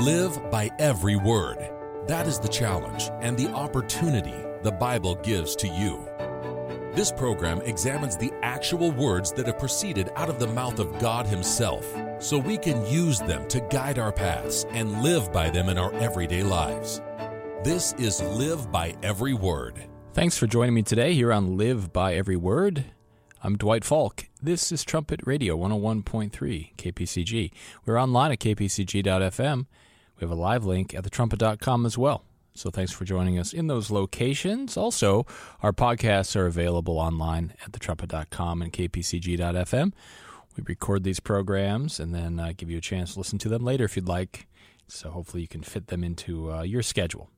Live by every word. That is the challenge and the opportunity the Bible gives to you. This program examines the actual words that have proceeded out of the mouth of God Himself, so we can use them to guide our paths and live by them in our everyday lives. This is Live by Every Word. Thanks for joining me today here on Live by Every Word. I'm Dwight Falk. This is Trumpet Radio 101.3 KPCG. We're online at kpcg.fm. We have a live link at thetrumpet.com as well. So thanks for joining us in those locations. Also, our podcasts are available online at thetrumpet.com and kpcg.fm. We record these programs and then give you a chance to listen to them later if you'd like. So hopefully you can fit them into your schedule.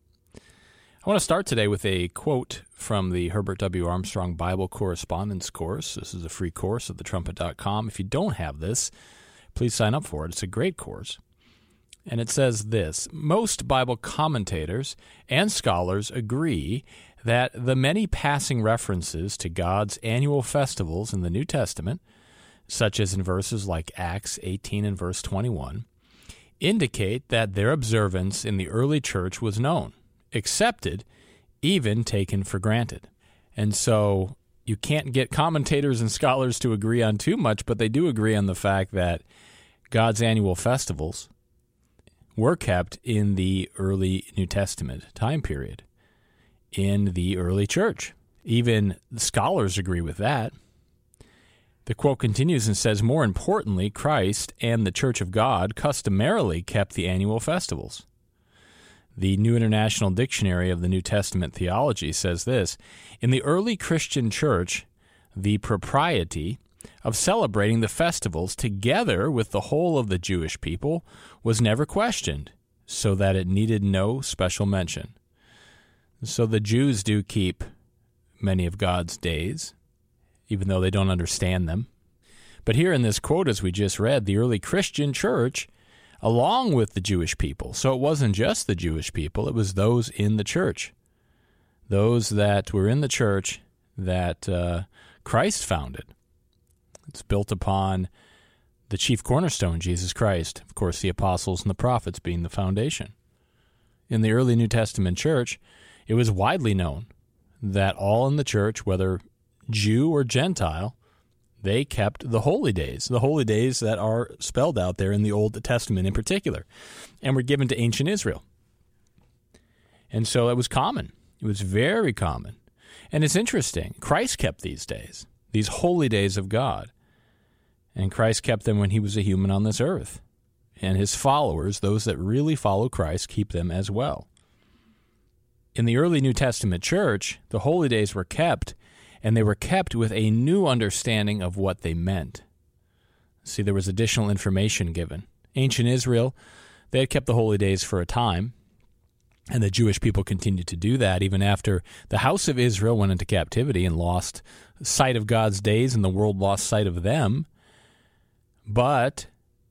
I want to start today with a quote from the Herbert W. Armstrong Bible Correspondence Course. This is a free course at thetrumpet.com. If you don't have this, please sign up for it. It's a great course. And it says this: most Bible commentators and scholars agree that the many passing references to God's annual festivals in the New Testament, such as in verses like Acts 18 and verse 21, indicate that their observance in the early church was known, accepted, even taken for granted. And so you can't get commentators and scholars to agree on too much, but they do agree on the fact that God's annual festivals were kept in the early New Testament time period, in the early church. Even scholars agree with that. The quote continues and says, more importantly, Christ and the Church of God customarily kept the annual festivals. The New International Dictionary of the New Testament Theology says this: in the early Christian church, the propriety of celebrating the festivals together with the whole of the Jewish people was never questioned, so that it needed no special mention. So the Jews do keep many of God's days, even though they don't understand them. But here in this quote, as we just read, the early Christian church, along with the Jewish people, so it wasn't just the Jewish people, it was those in the church, those that were in the church that Christ founded. It's built upon the chief cornerstone, Jesus Christ, of course, the apostles and the prophets being the foundation. In the early New Testament church, it was widely known that all in the church, whether Jew or Gentile, they kept the holy days that are spelled out there in the Old Testament in particular, and were given to ancient Israel. And so it was common. It was very common. And it's interesting. Christ kept these days, these holy days of God. And Christ kept them when he was a human on this earth. And his followers, those that really follow Christ, keep them as well. In the early New Testament church, the holy days were kept, and they were kept with a new understanding of what they meant. See, there was additional information given. Ancient Israel, they had kept the holy days for a time, and the Jewish people continued to do that even after the house of Israel went into captivity and lost sight of God's days, and the world lost sight of them. But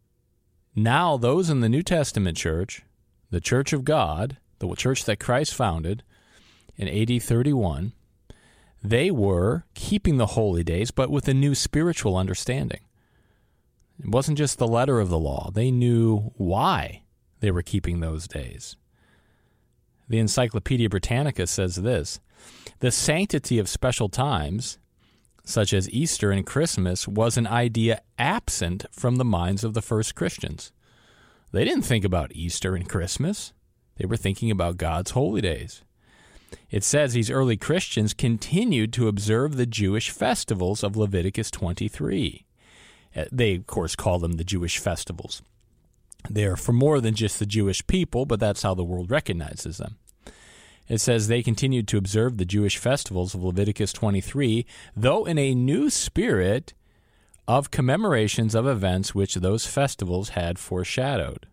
now those in the New Testament church, the Church of God, the church that Christ founded in AD 31, they were keeping the holy days, but with a new spiritual understanding. It wasn't just the letter of the law. They knew why they were keeping those days. The Encyclopedia Britannica says this: the sanctity of special times, such as Easter and Christmas, was an idea absent from the minds of the first Christians. They didn't think about Easter and Christmas. They were thinking about God's holy days. It says these early Christians continued to observe the Jewish festivals of Leviticus 23. They, of course, call them the Jewish festivals. They're for more than just the Jewish people, but that's how the world recognizes them. It says they continued to observe the Jewish festivals of Leviticus 23, though in a new spirit of commemorations of events which those festivals had foreshadowed.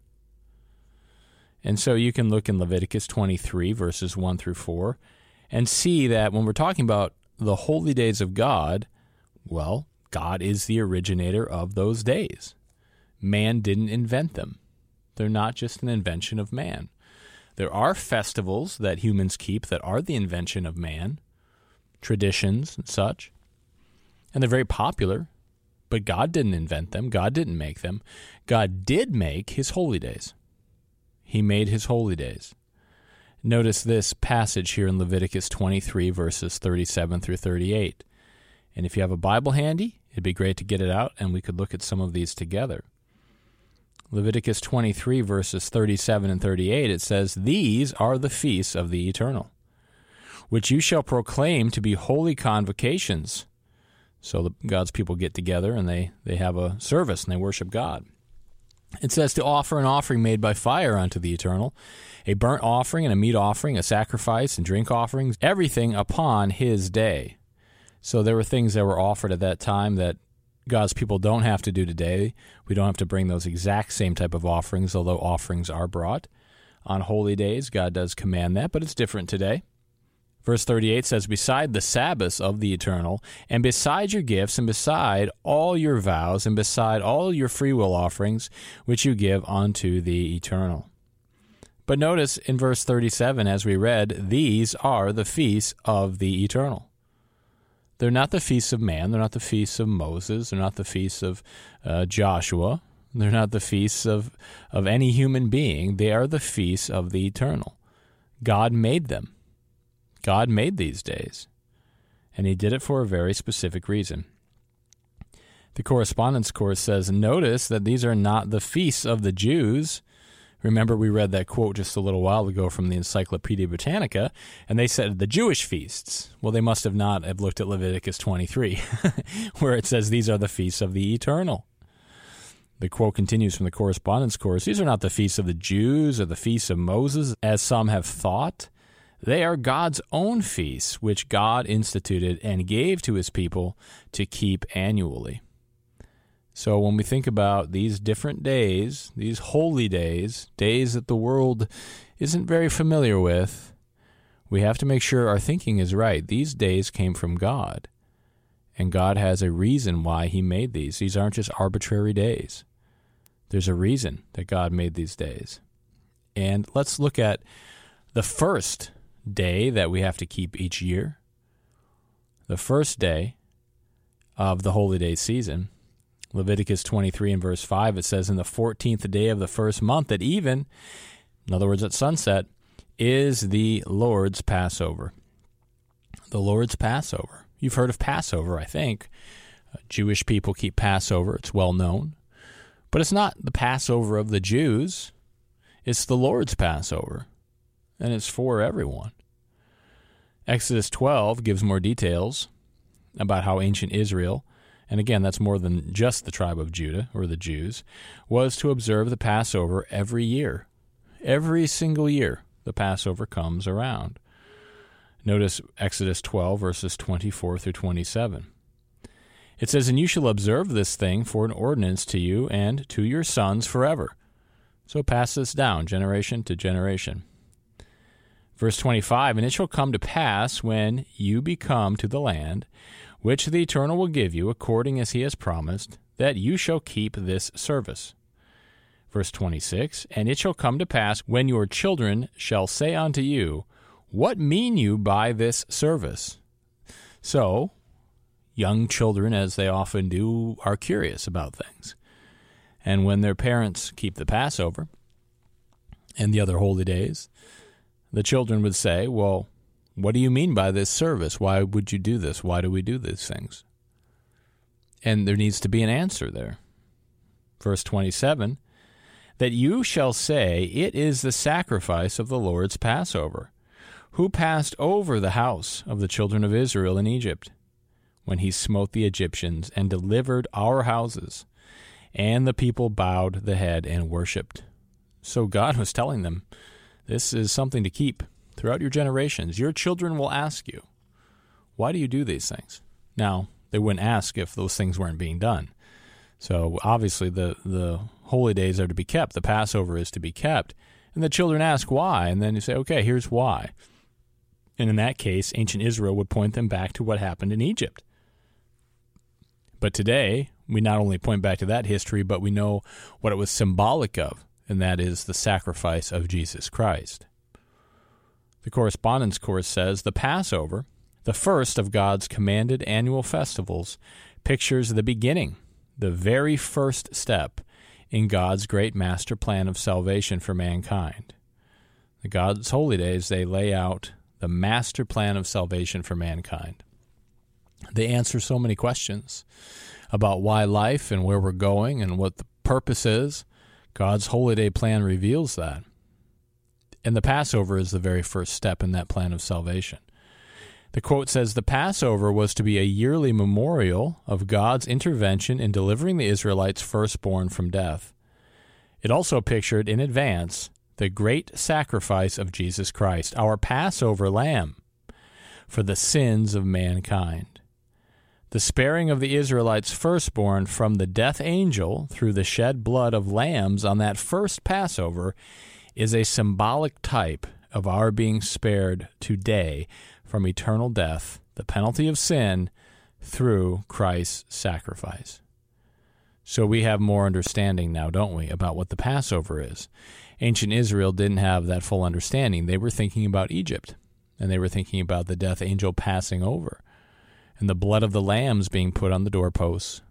And so you can look in Leviticus 23, verses 1 through 4, and see that when we're talking about the holy days of God, well, God is the originator of those days. Man didn't invent them. They're not just an invention of man. There are festivals that humans keep that are the invention of man, traditions and such, and they're very popular, but God didn't invent them. God didn't make them. God did make his holy days. he made his holy days. Notice this passage here in Leviticus 23, verses 37 through 38. And if you have a Bible handy, it'd be great to get it out, and we could look at some of these together. Leviticus 23, verses 37 and 38, it says, "These are the feasts of the Eternal, which you shall proclaim to be holy convocations." So God's people get together, and they have a service, and they worship God. It says to offer an offering made by fire unto the Eternal, a burnt offering and a meat offering, a sacrifice and drink offerings, everything upon his day. So there were things that were offered at that time that God's people don't have to do today. We don't have to bring those exact same type of offerings, although offerings are brought. On holy days, God does command that, but it's different today. Verse 38 says, "Beside the Sabbaths of the Eternal, and beside your gifts, and beside all your vows, and beside all your freewill offerings, which you give unto the Eternal." But notice in verse 37, as we read, these are the feasts of the Eternal. They're not the feasts of man. They're not the feasts of Moses. They're not the feasts of Joshua. They're not the feasts of any human being. They are the feasts of the Eternal. God made them. God made these days, and he did it for a very specific reason. The Correspondence Course says, notice that these are not the feasts of the Jews. Remember, we read that quote just a little while ago from the Encyclopedia Britannica, and they said the Jewish feasts. Well, they must have not have looked at Leviticus 23, where it says these are the feasts of the Eternal. The quote continues from the Correspondence Course, "These are not the feasts of the Jews or the feasts of Moses, as some have thought. They are God's own feasts, which God instituted and gave to his people to keep annually." So when we think about these different days, these holy days, days that the world isn't very familiar with, we have to make sure our thinking is right. These days came from God, and God has a reason why he made these. These aren't just arbitrary days. There's a reason that God made these days. And let's look at the first day that we have to keep each year. The first day of the holy day season, Leviticus 23 and verse 5, it says, "In the 14th day of the first month at even," in other words at sunset, "is the Lord's Passover." The Lord's Passover. You've heard of Passover, I think. Jewish people keep Passover. It's well known. But it's not the Passover of the Jews. It's the Lord's Passover. And it's for everyone. Exodus 12 gives more details about how ancient Israel, and again, that's more than just the tribe of Judah or the Jews, was to observe the Passover every year. Every single year, the Passover comes around. Notice Exodus 12, verses 24 through 27. It says, "And you shall observe this thing for an ordinance to you and to your sons forever." So pass this down, generation to generation. Verse 25, "And it shall come to pass when you become to the land, which the Eternal will give you, according as he has promised, that you shall keep this service." Verse 26, "And it shall come to pass when your children shall say unto you, What mean you by this service?" So, young children, as they often do, are curious about things. And when their parents keep the Passover and the other holy days, the children would say, "Well, what do you mean by this service? Why would you do this? Why do we do these things?" And there needs to be an answer there. Verse 27, "That you shall say, It is the sacrifice of the Lord's Passover, who passed over the house of the children of Israel in Egypt, when he smote the Egyptians and delivered our houses. And the people bowed the head and worshipped." So God was telling them, this is something to keep throughout your generations. Your children will ask you, "Why do you do these things?" Now, they wouldn't ask if those things weren't being done. So obviously the holy days are to be kept. The Passover is to be kept. And the children ask why. And then you say, okay, here's why. And in that case, ancient Israel would point them back to what happened in Egypt. But today, we not only point back to that history, but we know what it was symbolic of, and that is the sacrifice of Jesus Christ. The Correspondence Course says, "The Passover, the first of God's commanded annual festivals, pictures the beginning, the very first step in God's great master plan of salvation for mankind. The God's holy days, they lay out the master plan of salvation for mankind. They answer so many questions about why life and where we're going and what the purpose is. God's holy day plan reveals that. And the Passover is the very first step in that plan of salvation. The quote says, "The Passover was to be a yearly memorial of God's intervention in delivering the Israelites' firstborn from death. It also pictured in advance the great sacrifice of Jesus Christ, our Passover lamb, for the sins of mankind. The sparing of the Israelites' firstborn from the death angel through the shed blood of lambs on that first Passover is a symbolic type of our being spared today from eternal death, the penalty of sin, through Christ's sacrifice." So we have more understanding now, don't we, about what the Passover is. Ancient Israel didn't have that full understanding. They were thinking about Egypt, and they were thinking about the death angel passing over, and the blood of the lambs being put on the doorposts,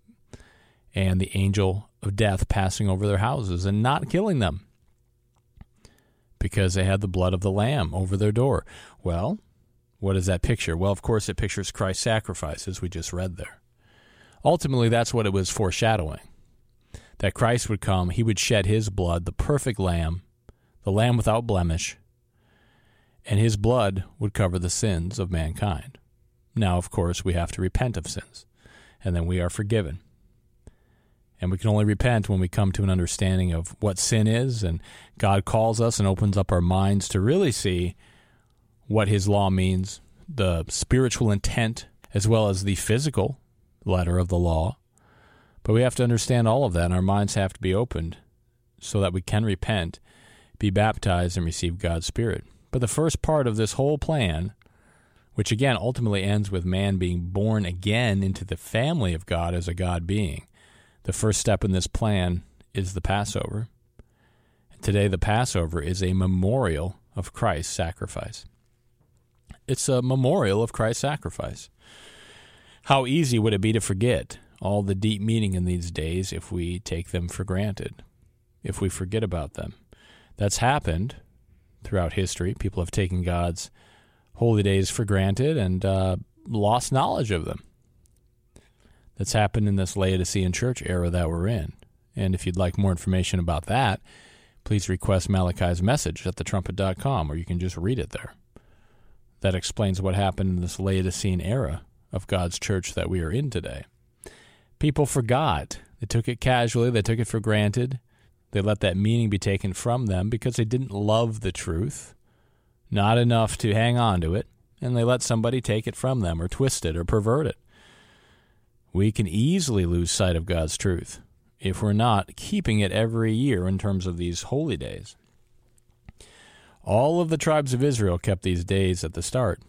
and the angel of death passing over their houses and not killing them because they had the blood of the lamb over their door. Well, what does that picture? Well, of course, it pictures Christ's sacrifice, as we just read there. Ultimately, that's what it was foreshadowing, that Christ would come, he would shed his blood, the perfect lamb, the lamb without blemish, and his blood would cover the sins of mankind. Now, of course, we have to repent of sins, and then we are forgiven. And we can only repent when we come to an understanding of what sin is, and God calls us and opens up our minds to really see what his law means, the spiritual intent, as well as the physical letter of the law. But we have to understand all of that, and our minds have to be opened so that we can repent, be baptized, and receive God's Spirit. But the first part of this whole plan, which again ultimately ends with man being born again into the family of God as a God being, the first step in this plan is the Passover. And today the Passover is a memorial of Christ's sacrifice. It's a memorial of Christ's sacrifice. How easy would it be to forget all the deep meaning in these days if we take them for granted, if we forget about them? That's happened throughout history. People have taken God's holy days for granted and lost knowledge of them. That's happened in this Laodicean church era that we're in. And if you'd like more information about that, please request Malachi's message at thetrumpet.com, or you can just read it there. That explains what happened in this Laodicean era of God's church that we are in today. People forgot. They took it casually. They took it for granted. They let that meaning be taken from them because they didn't love the truth, not enough to hang on to it, and they let somebody take it from them or twist it or pervert it. We can easily lose sight of God's truth if we're not keeping it every year in terms of these holy days. All of the tribes of Israel kept these days at the start,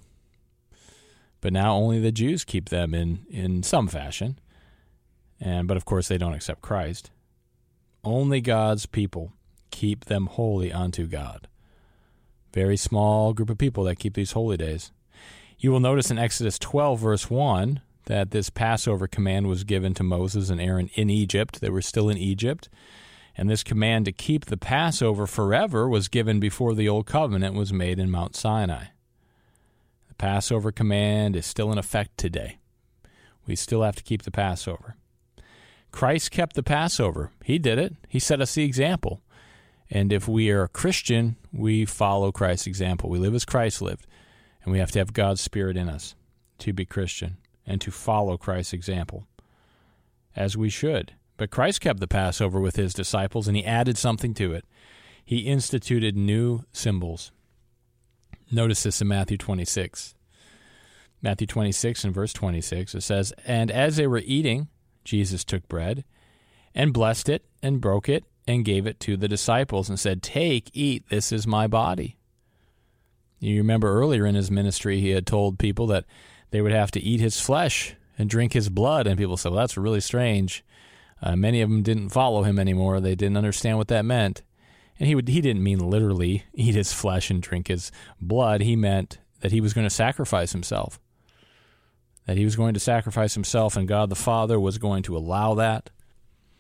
but now only the Jews keep them in some fashion. But of course they don't accept Christ. Only God's people keep them holy unto God. Very small group of people that keep these holy days. You will notice in Exodus 12, verse 1, that this Passover command was given to Moses and Aaron in Egypt. They were still in Egypt. And this command to keep the Passover forever was given before the Old Covenant was made in Mount Sinai. The Passover command is still in effect today. We still have to keep the Passover. Christ kept the Passover. He did it. He set us the example. And if we are a Christian, we follow Christ's example. We live as Christ lived. And we have to have God's Spirit in us to be Christian and to follow Christ's example, as we should. But Christ kept the Passover with his disciples, and he added something to it. He instituted new symbols. Notice this in Matthew 26. Matthew 26 and verse 26, it says, "And as they were eating, Jesus took bread and blessed it and broke it and gave it to the disciples and said, 'Take, eat, this is my body.'" You remember earlier in his ministry, he had told people that they would have to eat his flesh and drink his blood. And people said, well, that's really strange. Many of them didn't follow him anymore. They didn't understand what that meant. And he didn't mean literally eat his flesh and drink his blood. He meant that he was going to sacrifice himself. That he was going to sacrifice himself, and God the Father was going to allow that.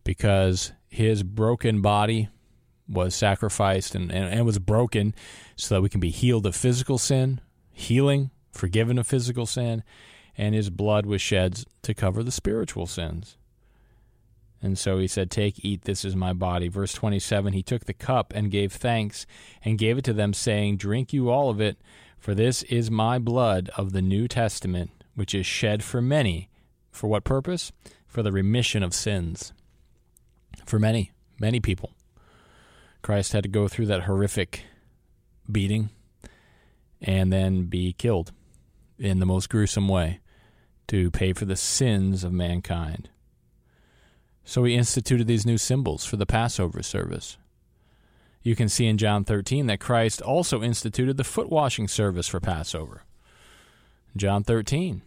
because his broken body was sacrificed and was broken so that we can be healed of physical sin, healing, forgiven of physical sin, and his blood was shed to cover the spiritual sins. And so he said, "Take, eat, this is my body." Verse 27, he took the cup and gave thanks and gave it to them, saying, "Drink you all of it, for this is my blood of the New Testament, which is shed for many." For what purpose? For the remission of sins. For many, many people. Christ had to go through that horrific beating and then be killed in the most gruesome way to pay for the sins of mankind. So he instituted these new symbols for the Passover service. You can see in John 13 that Christ also instituted the foot washing service for Passover. John 13.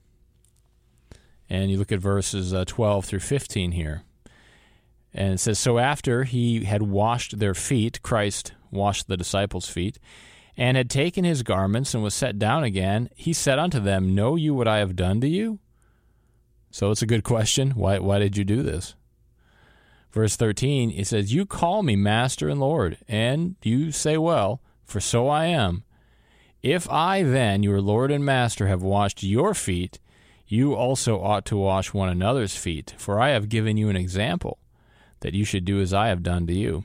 And you look at verses 12 through 15 here. And it says, "So after he had washed their feet," Christ washed the disciples' feet, "and had taken his garments and was set down again, he said unto them, Know you what I have done to you?" So it's a good question. Why did you do this? Verse 13, it says, "You call me Master and Lord, and you say well, for so I am. If I then, your Lord and Master, have washed your feet, you also ought to wash one another's feet. For I have given you an example, that you should do as I have done to you."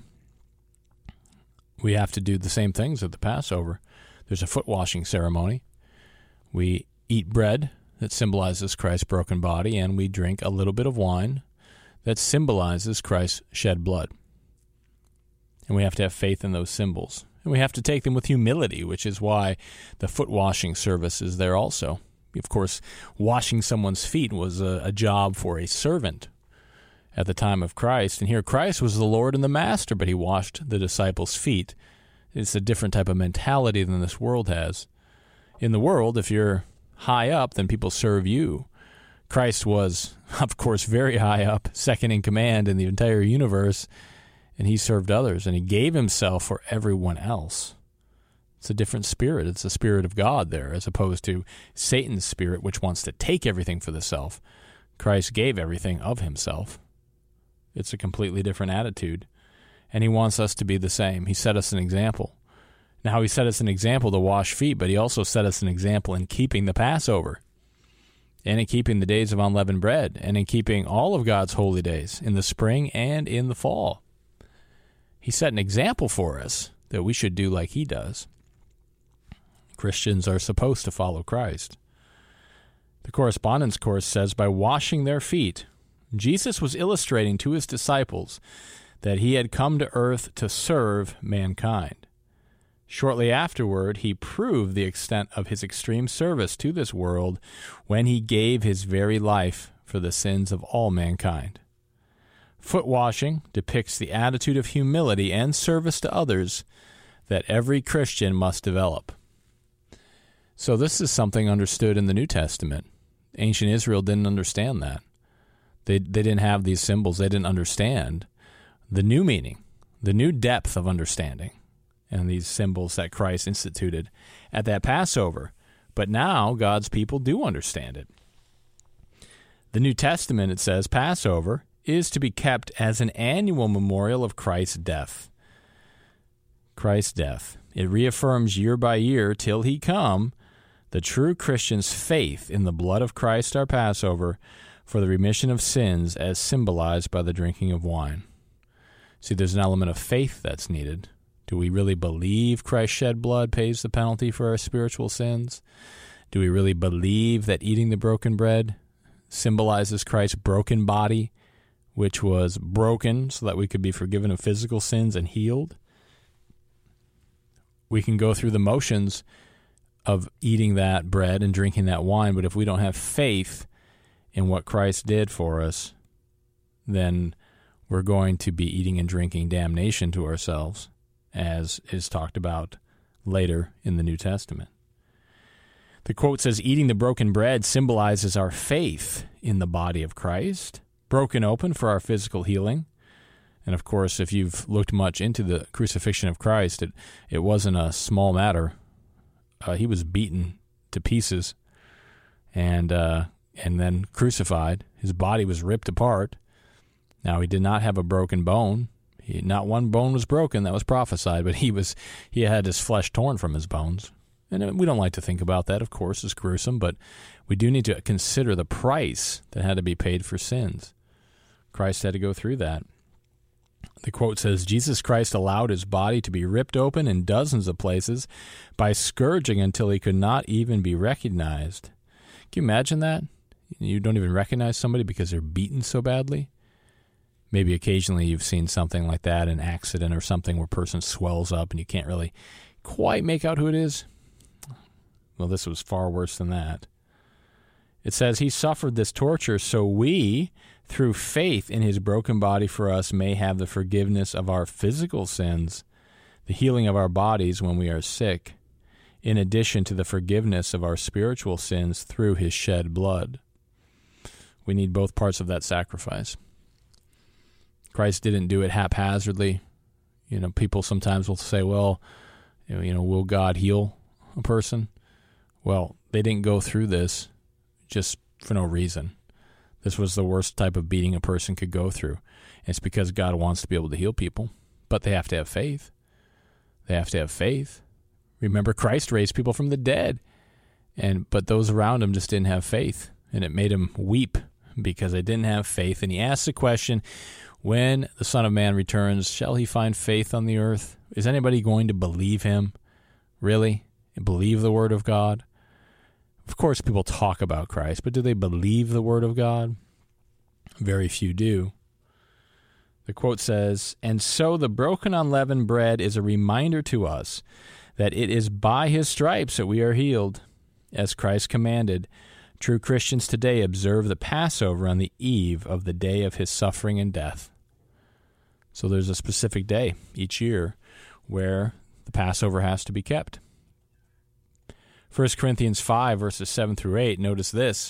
We have to do the same things at the Passover. There's a foot washing ceremony. We eat bread that symbolizes Christ's broken body, and we drink a little bit of wine that symbolizes Christ's shed blood. And we have to have faith in those symbols. And we have to take them with humility, which is why the foot washing service is there also. Of course, washing someone's feet was a job for a servant at the time of Christ. And here Christ was the Lord and the Master, but he washed the disciples' feet. It's a different type of mentality than this world has. In the world, if you're high up, then people serve you. Christ was, of course, very high up, second in command in the entire universe, and he served others, and he gave himself for everyone else. It's a different spirit. It's the Spirit of God there, as opposed to Satan's spirit, which wants to take everything for the self. Christ gave everything of himself. It's a completely different attitude, and he wants us to be the same. He set us an example. Now, he set us an example to wash feet, but he also set us an example in keeping the Passover, and in keeping the days of unleavened bread, and in keeping all of God's holy days in the spring and in the fall. He set an example for us that we should do like he does. Christians are supposed to follow Christ. The correspondence course says, by washing their feet, Jesus was illustrating to his disciples that he had come to earth to serve mankind. Shortly afterward, he proved the extent of his extreme service to this world when he gave his very life for the sins of all mankind. Foot washing depicts the attitude of humility and service to others that every Christian must develop. So this is something understood in the New Testament. Ancient Israel didn't understand that. They didn't have these symbols. They didn't understand the new meaning, the new depth of understanding, and these symbols that Christ instituted at that Passover. But now God's people do understand it. The New Testament, it says, Passover is to be kept as an annual memorial of Christ's death. Christ's death. It reaffirms year by year till he come the true Christian's faith in the blood of Christ our Passover for the remission of sins as symbolized by the drinking of wine. See, there's an element of faith that's needed. Do we really believe Christ's shed blood pays the penalty for our spiritual sins? Do we really believe that eating the broken bread symbolizes Christ's broken body, which was broken so that we could be forgiven of physical sins and healed? We can go through the motions of eating that bread and drinking that wine, but if we don't have faith in what Christ did for us, then we're going to be eating and drinking damnation to ourselves, as is talked about later in the New Testament. The quote says, eating the broken bread symbolizes our faith in the body of Christ, broken open for our physical healing. And of course, if you've looked much into the crucifixion of Christ, it wasn't a small matter. He was beaten to pieces and then crucified. His body was ripped apart, Now, he did not have a broken bone. Not one bone was broken that was prophesied, but he had his flesh torn from his bones. And we don't like to think about that, of course. It's gruesome, but we do need to consider the price that had to be paid for sins. Christ had to go through that. The quote says, Jesus Christ allowed his body to be ripped open in dozens of places by scourging until he could not even be recognized. Can you imagine that? You don't even recognize somebody because they're beaten so badly? Maybe occasionally you've seen something like that, an accident or something where a person swells up and you can't really quite make out who it is. Well, this was far worse than that. It says, he suffered this torture so we, through faith in his broken body for us, may have the forgiveness of our physical sins, the healing of our bodies when we are sick, in addition to the forgiveness of our spiritual sins through his shed blood. We need both parts of that sacrifice. Christ didn't do it haphazardly. People sometimes will say, well, will God heal a person? Well, they didn't go through this just for no reason. This was the worst type of beating a person could go through. It's because God wants to be able to heal people, but they have to have faith. They have to have faith. Remember, Christ raised people from the dead, but those around him just didn't have faith, and it made him weep because they didn't have faith. And he asked the question, when the Son of Man returns, shall he find faith on the earth? Is anybody going to believe him? Really? Believe the word of God? Of course, people talk about Christ, but do they believe the word of God? Very few do. The quote says, and so the broken unleavened bread is a reminder to us that it is by his stripes that we are healed. As Christ commanded, true Christians today observe the Passover on the eve of the day of his suffering and death. So there's a specific day each year where the Passover has to be kept. 1 Corinthians 5, verses 7 through 8, notice this.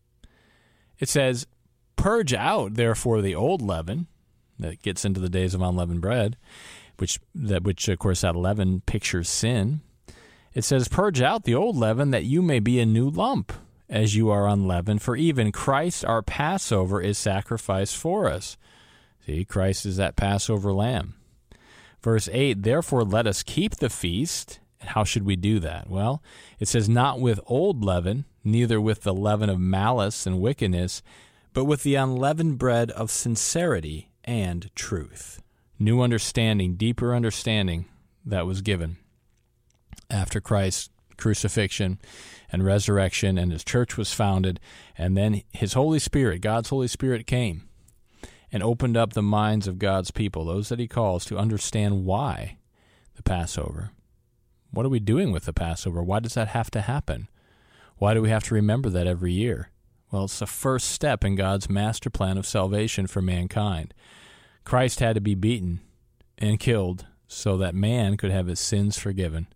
It says, purge out, therefore, the old leaven, that gets into the days of unleavened bread, which of course, that leaven pictures sin. It says, purge out the old leaven, that you may be a new lump, as you are unleavened, for even Christ, our Passover, is sacrificed for us. See, Christ is that Passover lamb. Verse 8, therefore let us keep the feast. And how should we do that? Well, it says, not with old leaven, neither with the leaven of malice and wickedness, but with the unleavened bread of sincerity and truth. New understanding, deeper understanding that was given after Christ's crucifixion and resurrection, and his church was founded, and then his Holy Spirit, God's Holy Spirit, came and opened up the minds of God's people, those that he calls, to understand why the Passover. What are we doing with the Passover? Why does that have to happen? Why do we have to remember that every year? Well, it's the first step in God's master plan of salvation for mankind. Christ had to be beaten and killed so that man could have his sins forgiven.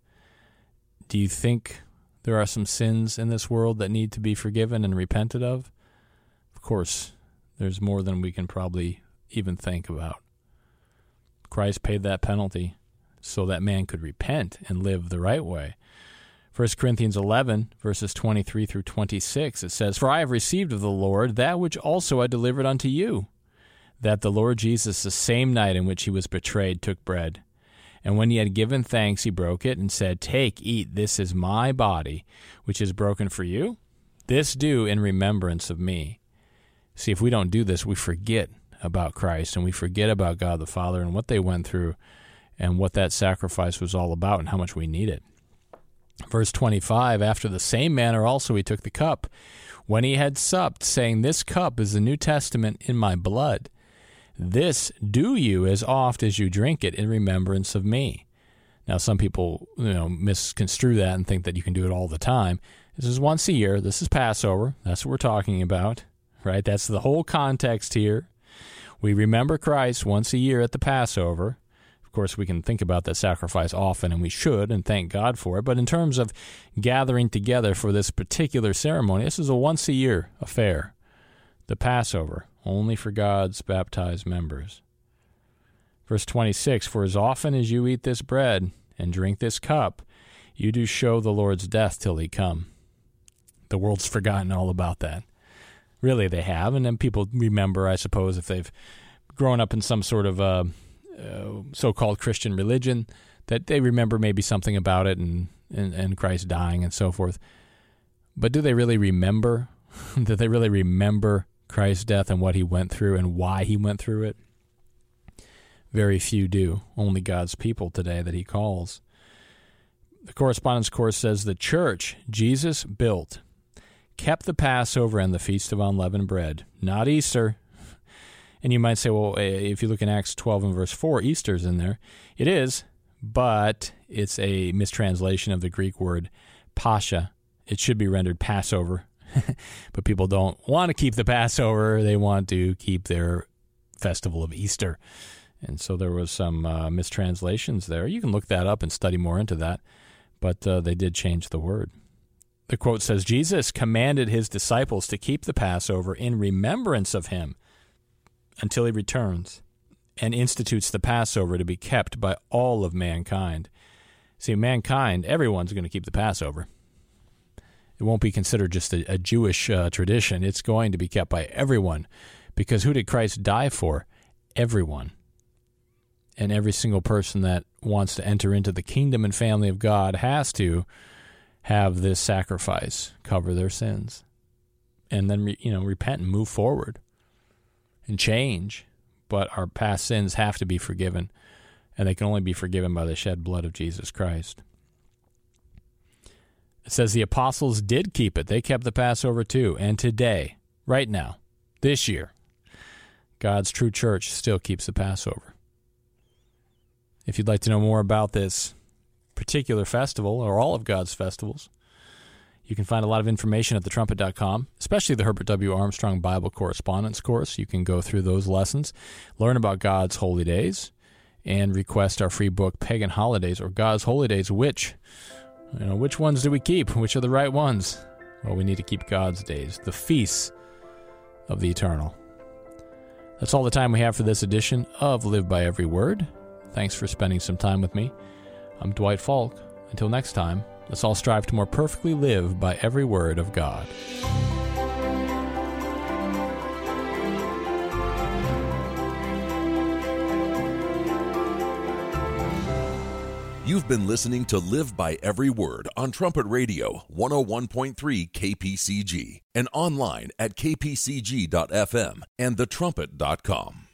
Do you think there are some sins in this world that need to be forgiven and repented of? Of course, there's more than we can probably even think about. Christ paid that penalty so that man could repent and live the right way. 1 Corinthians 11, verses 23 through 26, it says, for I have received of the Lord that which also I delivered unto you, that the Lord Jesus, the same night in which he was betrayed, took bread. And when he had given thanks, he broke it and said, take, eat, this is my body, which is broken for you. This do in remembrance of me. See, if we don't do this, we forget about Christ, and we forget about God the Father and what they went through and what that sacrifice was all about and how much we need it. Verse 25, after the same manner also he took the cup, when he had supped, saying, this cup is the New Testament in my blood. This do you as oft as you drink it in remembrance of me. Now, some people misconstrue that and think that you can do it all the time. This is once a year. This is Passover. That's what we're talking about, right? That's the whole context here. We remember Christ once a year at the Passover. Of course, we can think about that sacrifice often, and we should, and thank God for it. But in terms of gathering together for this particular ceremony, this is a once-a-year affair. The Passover, only for God's baptized members. Verse 26, for as often as you eat this bread and drink this cup, you do show the Lord's death till he come. The world's forgotten all about that. Really, they have, and then people remember, I suppose, if they've growing up in some sort of so-called Christian religion, that they remember maybe something about it and Christ dying and so forth. But do they really remember? Do they really remember Christ's death and what he went through and why he went through it? Very few do. Only God's people today that he calls. The Correspondence Course says the church Jesus built kept the Passover and the Feast of Unleavened Bread, not Easter. And you might say, well, if you look in Acts 12 and verse 4, Easter's in there. It is, but it's a mistranslation of the Greek word Pascha. It should be rendered Passover, but people don't want to keep the Passover. They want to keep their festival of Easter. And so there was some mistranslations there. You can look that up and study more into that, but they did change the word. The quote says, Jesus commanded his disciples to keep the Passover in remembrance of him until he returns, and institutes the Passover to be kept by all of mankind. See, mankind, everyone's going to keep the Passover. It won't be considered just a Jewish tradition. It's going to be kept by everyone, because who did Christ die for? Everyone. And every single person that wants to enter into the kingdom and family of God has to have this sacrifice cover their sins, and then repent and move forward and change. But our past sins have to be forgiven, and they can only be forgiven by the shed blood of Jesus Christ. It says the apostles did keep it. They kept the Passover too. And today, right now, this year, God's true church still keeps the Passover. If you'd like to know more about this particular festival or all of God's festivals, you can find a lot of information at thetrumpet.com, especially the Herbert W. Armstrong Bible Correspondence Course. You can go through those lessons, learn about God's holy days, and request our free book, Pagan Holidays or God's Holy Days. Which ones do we keep? Which are the right ones? Well, we need to keep God's days, the feasts of the eternal. That's all the time we have for this edition of Live by Every Word. Thanks for spending some time with me. I'm Dwight Falk. Until next time, let's all strive to more perfectly live by every word of God. You've been listening to Live by Every Word on Trumpet Radio 101.3 KPCG and online at kpcg.fm and thetrumpet.com.